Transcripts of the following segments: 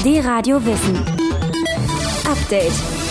D-Radio Wissen. Update.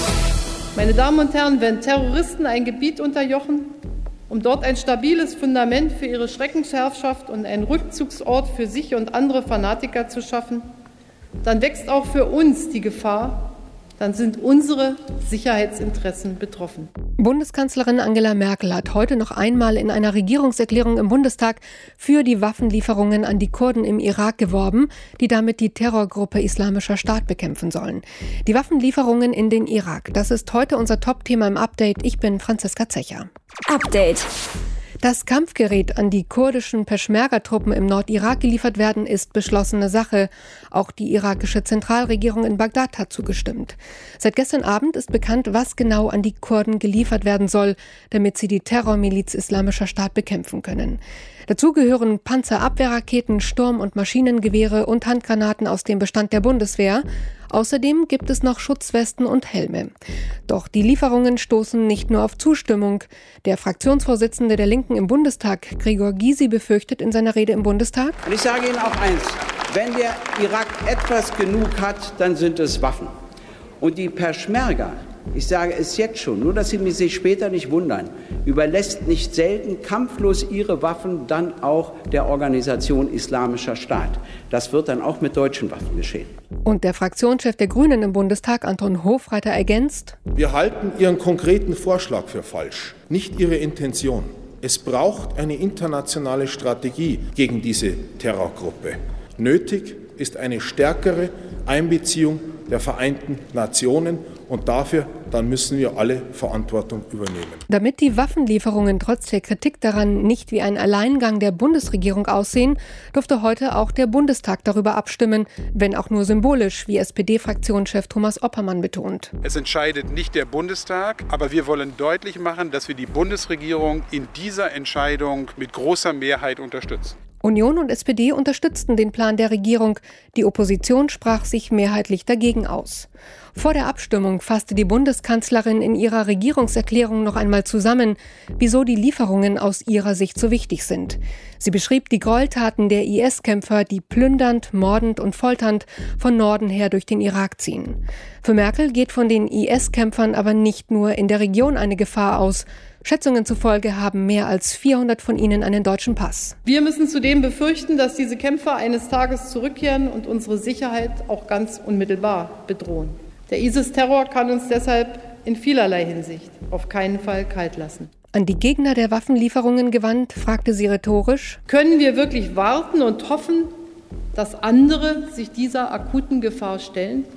Meine Damen und Herren, wenn Terroristen ein Gebiet unterjochen, um dort ein stabiles Fundament für ihre Schreckensherrschaft und einen Rückzugsort für sich und andere Fanatiker zu schaffen, dann wächst auch für uns die Gefahr, dann sind unsere Sicherheitsinteressen betroffen. Bundeskanzlerin Angela Merkel hat heute noch einmal in einer Regierungserklärung im Bundestag für die Waffenlieferungen an die Kurden im Irak geworben, die damit die Terrorgruppe Islamischer Staat bekämpfen sollen. Die Waffenlieferungen in den Irak, das ist heute unser Top-Thema im Update. Ich bin Franziska Zecher. Update. Dass Kampfgerät an die kurdischen Peschmerga-Truppen im Nordirak geliefert werden, ist beschlossene Sache. Auch die irakische Zentralregierung in Bagdad hat zugestimmt. Seit gestern Abend ist bekannt, was genau an die Kurden geliefert werden soll, damit sie die Terrormiliz Islamischer Staat bekämpfen können. Dazu gehören Panzerabwehrraketen, Sturm- und Maschinengewehre und Handgranaten aus dem Bestand der Bundeswehr. Außerdem gibt es noch Schutzwesten und Helme. Doch die Lieferungen stoßen nicht nur auf Zustimmung. Der Fraktionsvorsitzende der Linken im Bundestag, Gregor Gysi, befürchtet in seiner Rede im Bundestag: Und ich sage Ihnen auch eins, wenn der Irak etwas genug hat, dann sind es Waffen. Und die Peschmerga, ich sage es jetzt schon, nur dass Sie sich später nicht wundern, überlässt nicht selten kampflos ihre Waffen dann auch der Organisation Islamischer Staat. Das wird dann auch mit deutschen Waffen geschehen. Und der Fraktionschef der Grünen im Bundestag, Anton Hofreiter, ergänzt: Wir halten Ihren konkreten Vorschlag für falsch, nicht Ihre Intention. Es braucht eine internationale Strategie gegen diese Terrorgruppe. Nötig ist eine stärkere Einbeziehung der Vereinten Nationen und dafür dann müssen wir alle Verantwortung übernehmen. Damit die Waffenlieferungen trotz der Kritik daran nicht wie ein Alleingang der Bundesregierung aussehen, durfte heute auch der Bundestag darüber abstimmen, wenn auch nur symbolisch, wie SPD-Fraktionschef Thomas Oppermann betont. Es entscheidet nicht der Bundestag, aber wir wollen deutlich machen, dass wir die Bundesregierung in dieser Entscheidung mit großer Mehrheit unterstützen. Union und SPD unterstützten den Plan der Regierung. Die Opposition sprach sich mehrheitlich dagegen aus. Vor der Abstimmung fasste die Bundeskanzlerin in ihrer Regierungserklärung noch einmal zusammen, wieso die Lieferungen aus ihrer Sicht so wichtig sind. Sie beschrieb die Gräueltaten der IS-Kämpfer, die plündernd, mordend und folternd von Norden her durch den Irak ziehen. Für Merkel geht von den IS-Kämpfern aber nicht nur in der Region eine Gefahr aus. Schätzungen zufolge haben mehr als 400 von ihnen einen deutschen Pass. Wir müssen zudem befürchten, dass diese Kämpfer eines Tages zurückkehren und unsere Sicherheit auch ganz unmittelbar bedrohen. Der ISIS-Terror kann uns deshalb in vielerlei Hinsicht auf keinen Fall kalt lassen. An die Gegner der Waffenlieferungen gewandt, fragte sie rhetorisch: Können wir wirklich warten und hoffen, dass andere sich dieser akuten Gefahr stellen?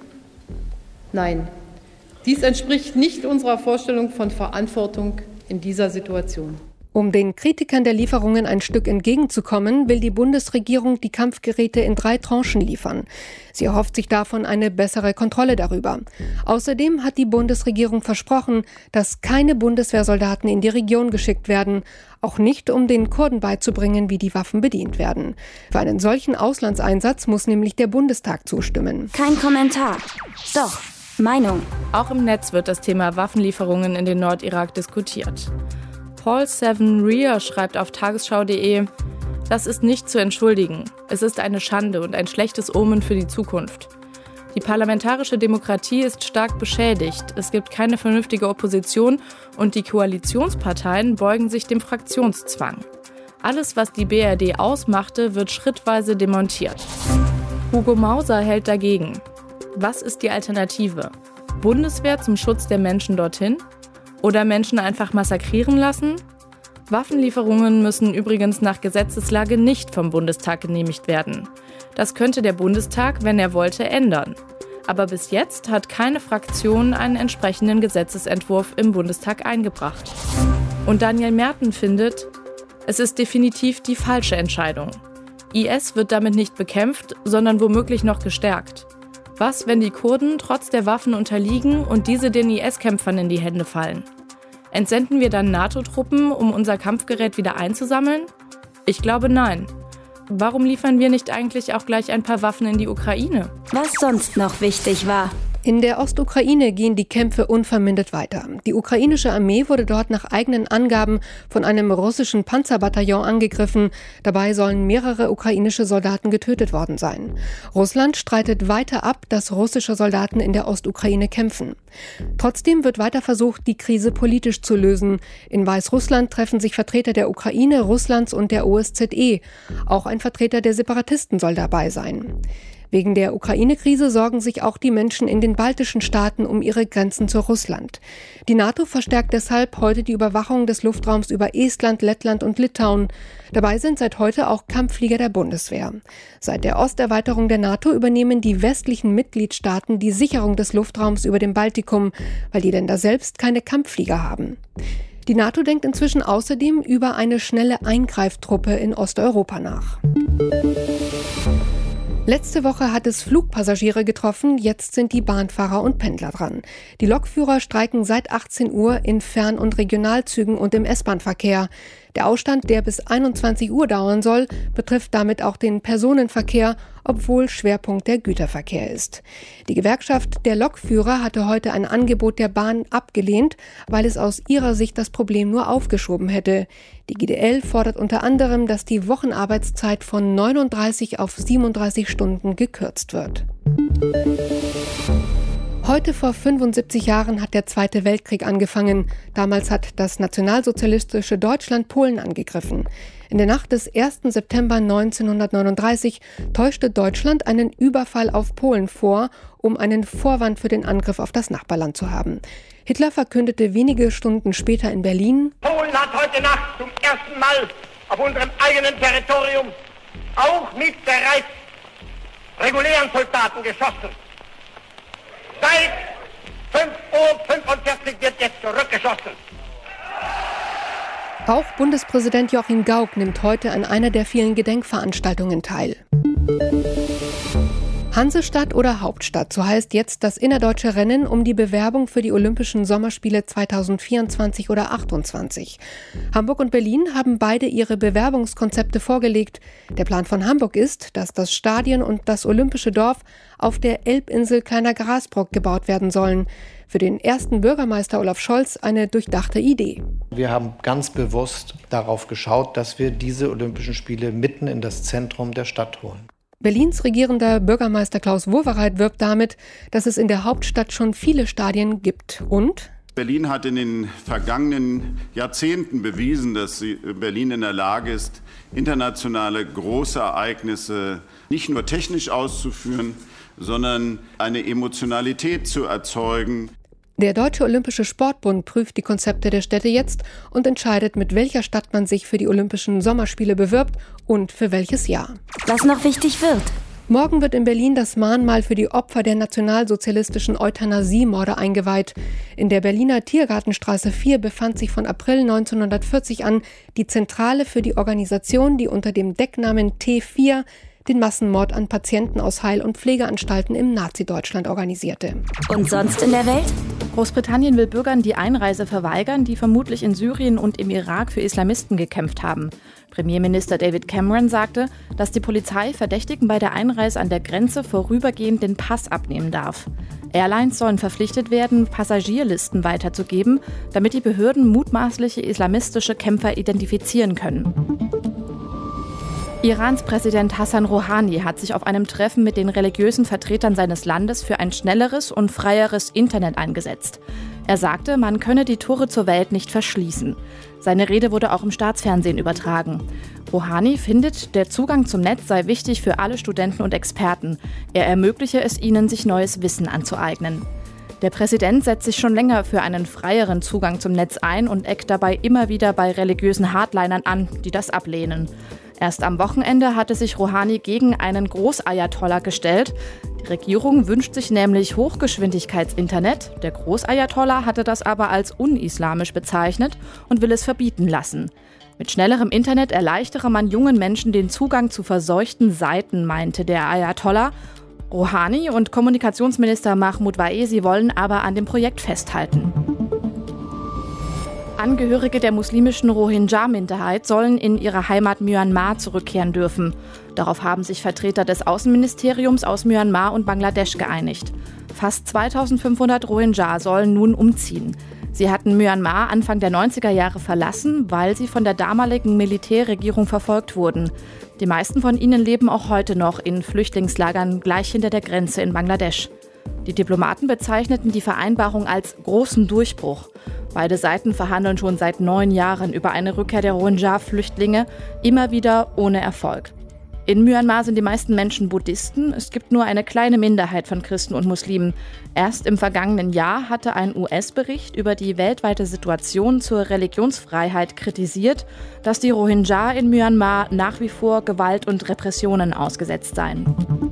Nein, dies entspricht nicht unserer Vorstellung von Verantwortung in dieser Situation. Um den Kritikern der Lieferungen ein Stück entgegenzukommen, will die Bundesregierung die Kampfgeräte in 3 Tranchen liefern. Sie erhofft sich davon eine bessere Kontrolle darüber. Außerdem hat die Bundesregierung versprochen, dass keine Bundeswehrsoldaten in die Region geschickt werden, auch nicht um den Kurden beizubringen, wie die Waffen bedient werden. Für einen solchen Auslandseinsatz muss nämlich der Bundestag zustimmen. Kein Kommentar. Doch. Meinung. Auch im Netz wird das Thema Waffenlieferungen in den Nordirak diskutiert. Paul Seven Rear schreibt auf tagesschau.de: Das ist nicht zu entschuldigen. Es ist eine Schande und ein schlechtes Omen für die Zukunft. Die parlamentarische Demokratie ist stark beschädigt. Es gibt keine vernünftige Opposition und die Koalitionsparteien beugen sich dem Fraktionszwang. Alles, was die BRD ausmachte, wird schrittweise demontiert. Hugo Mauser hält dagegen. Was ist die Alternative? Bundeswehr zum Schutz der Menschen dorthin? Oder Menschen einfach massakrieren lassen? Waffenlieferungen müssen übrigens nach Gesetzeslage nicht vom Bundestag genehmigt werden. Das könnte der Bundestag, wenn er wollte, ändern. Aber bis jetzt hat keine Fraktion einen entsprechenden Gesetzesentwurf im Bundestag eingebracht. Und Daniel Merten findet, es ist definitiv die falsche Entscheidung. IS wird damit nicht bekämpft, sondern womöglich noch gestärkt. Was, wenn die Kurden trotz der Waffen unterliegen und diese den IS-Kämpfern in die Hände fallen? Entsenden wir dann NATO-Truppen, um unser Kampfgerät wieder einzusammeln? Ich glaube, nein. Warum liefern wir nicht eigentlich auch gleich ein paar Waffen in die Ukraine? Was sonst noch wichtig war. In der Ostukraine gehen die Kämpfe unvermindert weiter. Die ukrainische Armee wurde dort nach eigenen Angaben von einem russischen Panzerbataillon angegriffen. Dabei sollen mehrere ukrainische Soldaten getötet worden sein. Russland streitet weiter ab, dass russische Soldaten in der Ostukraine kämpfen. Trotzdem wird weiter versucht, die Krise politisch zu lösen. In Weißrussland treffen sich Vertreter der Ukraine, Russlands und der OSZE. Auch ein Vertreter der Separatisten soll dabei sein. Wegen der Ukraine-Krise sorgen sich auch die Menschen in den baltischen Staaten um ihre Grenzen zu Russland. Die NATO verstärkt deshalb heute die Überwachung des Luftraums über Estland, Lettland und Litauen. Dabei sind seit heute auch Kampfflieger der Bundeswehr. Seit der Osterweiterung der NATO übernehmen die westlichen Mitgliedstaaten die Sicherung des Luftraums über dem Baltikum, weil die Länder selbst keine Kampfflieger haben. Die NATO denkt inzwischen außerdem über eine schnelle Eingreiftruppe in Osteuropa nach. Letzte Woche hat es Flugpassagiere getroffen, jetzt sind die Bahnfahrer und Pendler dran. Die Lokführer streiken seit 18 Uhr in Fern- und Regionalzügen und im S-Bahn-Verkehr. Der Ausstand, der bis 21 Uhr dauern soll, betrifft damit auch den Personenverkehr, obwohl Schwerpunkt der Güterverkehr ist. Die Gewerkschaft der Lokführer hatte heute ein Angebot der Bahn abgelehnt, weil es aus ihrer Sicht das Problem nur aufgeschoben hätte. Die GdL fordert unter anderem, dass die Wochenarbeitszeit von 39 auf 37 Stunden gekürzt wird. Heute vor 75 Jahren hat der Zweite Weltkrieg angefangen. Damals hat das nationalsozialistische Deutschland Polen angegriffen. In der Nacht des 1. September 1939 täuschte Deutschland einen Überfall auf Polen vor, um einen Vorwand für den Angriff auf das Nachbarland zu haben. Hitler verkündete wenige Stunden später in Berlin: Polen hat heute Nacht zum ersten Mal auf unserem eigenen Territorium auch mit bereits regulären Soldaten geschossen. Seit 5:45 Uhr wird jetzt zurückgeschossen. Auch Bundespräsident Joachim Gauck nimmt heute an einer der vielen Gedenkveranstaltungen teil. Hansestadt oder Hauptstadt, so heißt jetzt das innerdeutsche Rennen um die Bewerbung für die Olympischen Sommerspiele 2024 oder 2028. Hamburg und Berlin haben beide ihre Bewerbungskonzepte vorgelegt. Der Plan von Hamburg ist, dass das Stadion und das Olympische Dorf auf der Elbinsel Kleiner Grasbrock gebaut werden sollen. Für den ersten Bürgermeister Olaf Scholz eine durchdachte Idee. Wir haben ganz bewusst darauf geschaut, dass wir diese Olympischen Spiele mitten in das Zentrum der Stadt holen. Berlins regierender Bürgermeister Klaus Wowereit wirbt damit, dass es in der Hauptstadt schon viele Stadien gibt. Und Berlin hat in den vergangenen Jahrzehnten bewiesen, dass Berlin in der Lage ist, internationale große Ereignisse nicht nur technisch auszuführen, sondern eine Emotionalität zu erzeugen. Der Deutsche Olympische Sportbund prüft die Konzepte der Städte jetzt und entscheidet, mit welcher Stadt man sich für die Olympischen Sommerspiele bewirbt und für welches Jahr. Was noch wichtig wird. Morgen wird in Berlin das Mahnmal für die Opfer der nationalsozialistischen Euthanasiemorde eingeweiht. In der Berliner Tiergartenstraße 4 befand sich von April 1940 an die Zentrale für die Organisation, die unter dem Decknamen T4 den Massenmord an Patienten aus Heil- und Pflegeanstalten im Nazi-Deutschland organisierte. Und sonst in der Welt? Großbritannien will Bürgern die Einreise verweigern, die vermutlich in Syrien und im Irak für Islamisten gekämpft haben. Premierminister David Cameron sagte, dass die Polizei Verdächtigen bei der Einreise an der Grenze vorübergehend den Pass abnehmen darf. Airlines sollen verpflichtet werden, Passagierlisten weiterzugeben, damit die Behörden mutmaßliche islamistische Kämpfer identifizieren können. Irans Präsident Hassan Rouhani hat sich auf einem Treffen mit den religiösen Vertretern seines Landes für ein schnelleres und freieres Internet eingesetzt. Er sagte, man könne die Tore zur Welt nicht verschließen. Seine Rede wurde auch im Staatsfernsehen übertragen. Rouhani findet, der Zugang zum Netz sei wichtig für alle Studenten und Experten. Er ermögliche es ihnen, sich neues Wissen anzueignen. Der Präsident setzt sich schon länger für einen freieren Zugang zum Netz ein und eckt dabei immer wieder bei religiösen Hardlinern an, die das ablehnen. Erst am Wochenende hatte sich Rouhani gegen einen Großayatollah gestellt. Die Regierung wünscht sich nämlich Hochgeschwindigkeitsinternet. Der Großayatollah hatte das aber als unislamisch bezeichnet und will es verbieten lassen. Mit schnellerem Internet erleichtere man jungen Menschen den Zugang zu verseuchten Seiten, meinte der Ayatollah. Rouhani und Kommunikationsminister Mahmoud Vaezi wollen aber an dem Projekt festhalten. Angehörige der muslimischen Rohingya-Minderheit sollen in ihre Heimat Myanmar zurückkehren dürfen. Darauf haben sich Vertreter des Außenministeriums aus Myanmar und Bangladesch geeinigt. Fast 2500 Rohingya sollen nun umziehen. Sie hatten Myanmar Anfang der 90er Jahre verlassen, weil sie von der damaligen Militärregierung verfolgt wurden. Die meisten von ihnen leben auch heute noch in Flüchtlingslagern gleich hinter der Grenze in Bangladesch. Die Diplomaten bezeichneten die Vereinbarung als großen Durchbruch. Beide Seiten verhandeln schon seit 9 Jahren über eine Rückkehr der Rohingya-Flüchtlinge, immer wieder ohne Erfolg. In Myanmar sind die meisten Menschen Buddhisten. Es gibt nur eine kleine Minderheit von Christen und Muslimen. Erst im vergangenen Jahr hatte ein US-Bericht über die weltweite Situation zur Religionsfreiheit kritisiert, dass die Rohingya in Myanmar nach wie vor Gewalt und Repressionen ausgesetzt seien.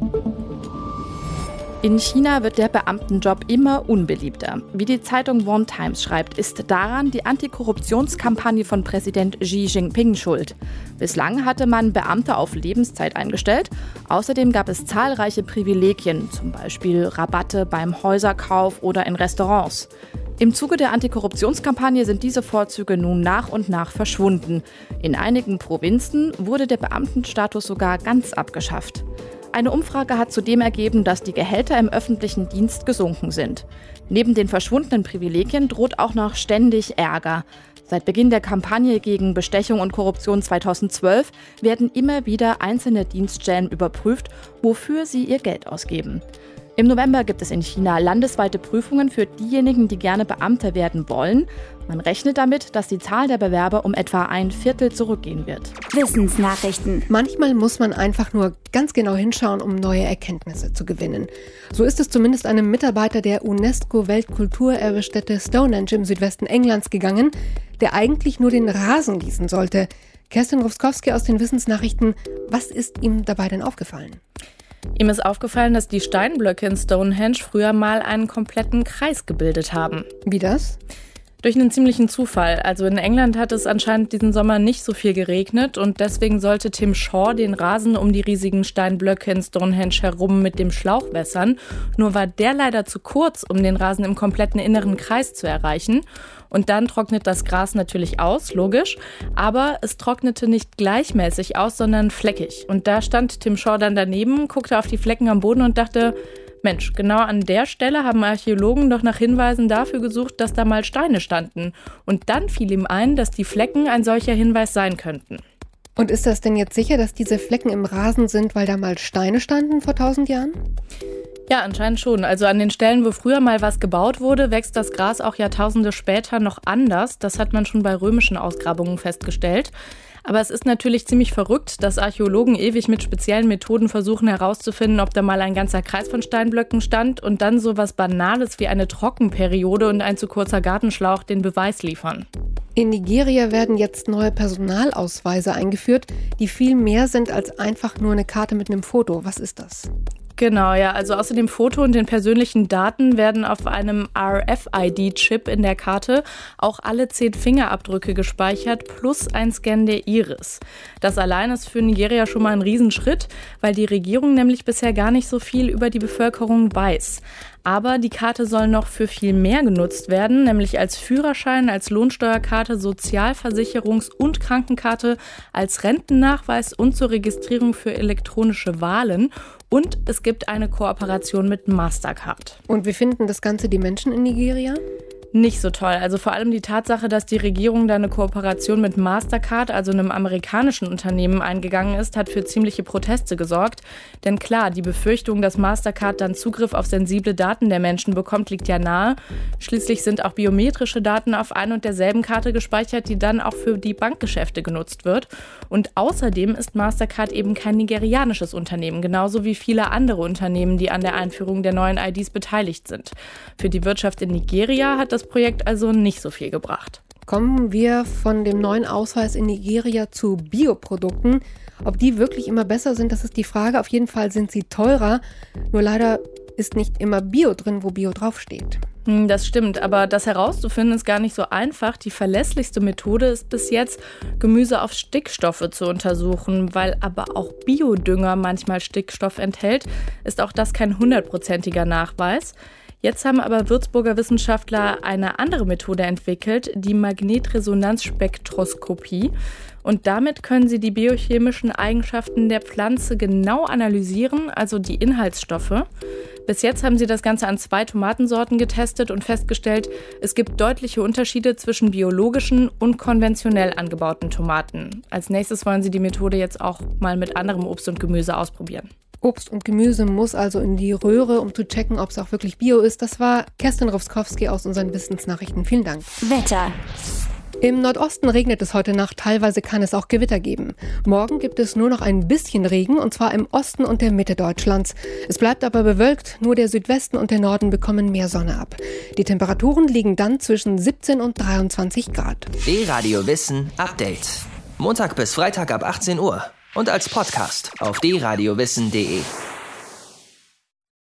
In China wird der Beamtenjob immer unbeliebter. Wie die Zeitung One Times schreibt, ist daran die Antikorruptionskampagne von Präsident Xi Jinping schuld. Bislang hatte man Beamte auf Lebenszeit eingestellt. Außerdem gab es zahlreiche Privilegien, zum Beispiel Rabatte beim Häuserkauf oder in Restaurants. Im Zuge der Antikorruptionskampagne sind diese Vorzüge nun nach und nach verschwunden. In einigen Provinzen wurde der Beamtenstatus sogar ganz abgeschafft. Eine Umfrage hat zudem ergeben, dass die Gehälter im öffentlichen Dienst gesunken sind. Neben den verschwundenen Privilegien droht auch noch ständig Ärger. Seit Beginn der Kampagne gegen Bestechung und Korruption 2012 werden immer wieder einzelne Dienststellen überprüft, wofür sie ihr Geld ausgeben. Im November gibt es in China landesweite Prüfungen für diejenigen, die gerne Beamter werden wollen. Man rechnet damit, dass die Zahl der Bewerber um etwa 1/4 zurückgehen wird. Wissensnachrichten. Manchmal muss man einfach nur ganz genau hinschauen, um neue Erkenntnisse zu gewinnen. So ist es zumindest einem Mitarbeiter der UNESCO-Weltkulturerbestätte Stonehenge im Südwesten Englands gegangen, der eigentlich nur den Rasen gießen sollte. Kerstin Rufskowski aus den Wissensnachrichten. Was ist ihm dabei denn aufgefallen? Ihm ist aufgefallen, dass die Steinblöcke in Stonehenge früher mal einen kompletten Kreis gebildet haben. Wie das? Durch einen ziemlichen Zufall. Also in England hat es anscheinend diesen Sommer nicht so viel geregnet und deswegen sollte Tim Shaw den Rasen um die riesigen Steinblöcke in Stonehenge herum mit dem Schlauch wässern. Nur war der leider zu kurz, um den Rasen im kompletten inneren Kreis zu erreichen. Und dann trocknet das Gras natürlich aus, logisch, aber es trocknete nicht gleichmäßig aus, sondern fleckig. Und da stand Tim Shaw dann daneben, guckte auf die Flecken am Boden und dachte, Mensch, genau an der Stelle haben Archäologen doch nach Hinweisen dafür gesucht, dass da mal Steine standen. Und dann fiel ihm ein, dass die Flecken ein solcher Hinweis sein könnten. Und ist das denn jetzt sicher, dass diese Flecken im Rasen sind, weil da mal Steine standen vor 1000 Jahren? Ja, anscheinend schon. Also an den Stellen, wo früher mal was gebaut wurde, wächst das Gras auch Jahrtausende später noch anders. Das hat man schon bei römischen Ausgrabungen festgestellt. Aber es ist natürlich ziemlich verrückt, dass Archäologen ewig mit speziellen Methoden versuchen herauszufinden, ob da mal ein ganzer Kreis von Steinblöcken stand und dann so was Banales wie eine Trockenperiode und ein zu kurzer Gartenschlauch den Beweis liefern. In Nigeria werden jetzt neue Personalausweise eingeführt, die viel mehr sind als einfach nur eine Karte mit einem Foto. Was ist das? Genau, ja. Also außer dem Foto und den persönlichen Daten werden auf einem RFID-Chip in der Karte auch alle 10 Fingerabdrücke gespeichert plus ein Scan der Iris. Das allein ist für Nigeria schon mal ein Riesenschritt, weil die Regierung nämlich bisher gar nicht so viel über die Bevölkerung weiß. Aber die Karte soll noch für viel mehr genutzt werden, nämlich als Führerschein, als Lohnsteuerkarte, Sozialversicherungs- und Krankenkarte, als Rentennachweis und zur Registrierung für elektronische Wahlen. Und es gibt eine Kooperation mit Mastercard. Und wie finden das Ganze die Menschen in Nigeria? Nicht so toll. Also vor allem die Tatsache, dass die Regierung da eine Kooperation mit Mastercard, also einem amerikanischen Unternehmen, eingegangen ist, hat für ziemliche Proteste gesorgt. Denn klar, die Befürchtung, dass Mastercard dann Zugriff auf sensible Daten der Menschen bekommt, liegt ja nahe. Schließlich sind auch biometrische Daten auf ein und derselben Karte gespeichert, die dann auch für die Bankgeschäfte genutzt wird. Und außerdem ist Mastercard eben kein nigerianisches Unternehmen, genauso wie viele andere Unternehmen, die an der Einführung der neuen IDs beteiligt sind. Für die Wirtschaft in Nigeria hat das Projekt also nicht so viel gebracht. Kommen wir von dem neuen Ausweis in Nigeria zu Bioprodukten. Ob die wirklich immer besser sind, das ist die Frage. Auf jeden Fall sind sie teurer. Nur leider ist nicht immer Bio drin, wo Bio draufsteht. Das stimmt, aber das herauszufinden ist gar nicht so einfach. Die verlässlichste Methode ist bis jetzt, Gemüse auf Stickstoffe zu untersuchen. Weil aber auch Biodünger manchmal Stickstoff enthält, ist auch das kein 100%iger Nachweis. Jetzt haben aber Würzburger Wissenschaftler eine andere Methode entwickelt, die Magnetresonanzspektroskopie. Und damit können sie die biochemischen Eigenschaften der Pflanze genau analysieren, also die Inhaltsstoffe. Bis jetzt haben sie das Ganze an 2 Tomatensorten getestet und festgestellt, es gibt deutliche Unterschiede zwischen biologischen und konventionell angebauten Tomaten. Als nächstes wollen sie die Methode jetzt auch mal mit anderem Obst und Gemüse ausprobieren. Obst und Gemüse muss also in die Röhre, um zu checken, ob es auch wirklich Bio ist. Das war Kerstin Rowskowski aus unseren Wissensnachrichten. Vielen Dank. Wetter. Im Nordosten regnet es heute Nacht, teilweise kann es auch Gewitter geben. Morgen gibt es nur noch ein bisschen Regen, und zwar im Osten und der Mitte Deutschlands. Es bleibt aber bewölkt, nur der Südwesten und der Norden bekommen mehr Sonne ab. Die Temperaturen liegen dann zwischen 17 und 23 Grad. D-Radio Wissen Update. Montag bis Freitag ab 18 Uhr und als Podcast auf dradio-wissen.de.